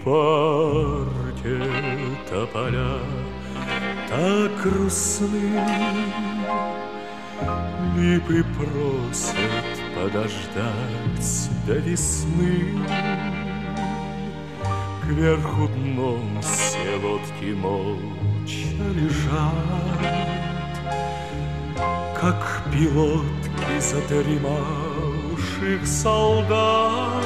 парке тополя так грустны, липы просят подождать до весны. Кверху дном все лодки молча лежат, как пилотки задремавших солдат.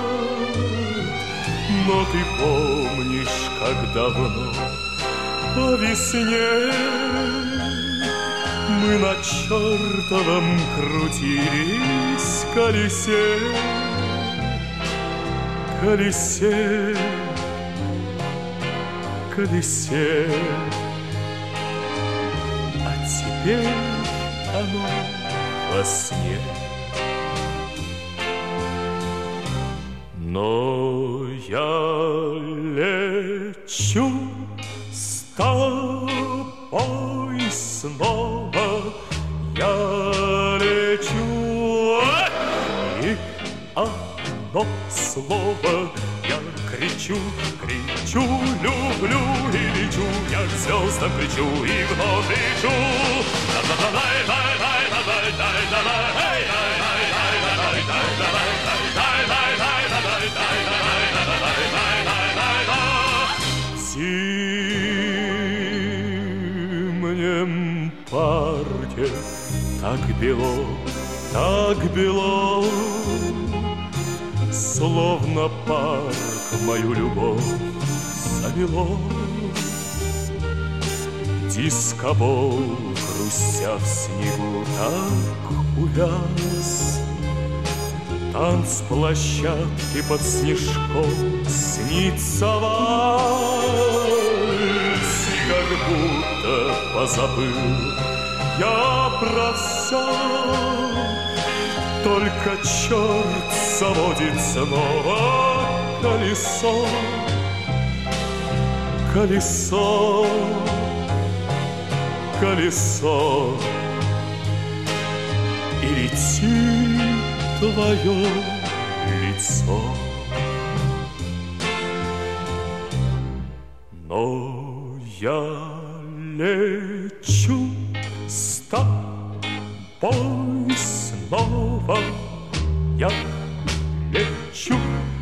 Но ты помнишь, как давно по весне мы на чертовом крутились колесе, колесе, колесе. А теперь оно во сне. Но я лечу с тобой снова, я лечу, и одно слово я кричу, кричу, люблю и лечу, я к звездам кричу и вновь лечу. В зимнем парке так бело, словно парк мою любовь замело. Дискобол, хрустя в снегу, так увяз. Танцплощадки под снежком снится вальс, и как будто позабыл я про все. Только черт заводит снова колесо, колесо, колесо, и летит твое лицо. Но я лечу с тобой снова, я лечу,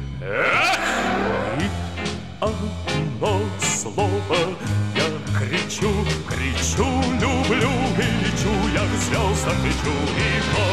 и одно слово я кричу, кричу, люблю и лечу, я к звездам кричу и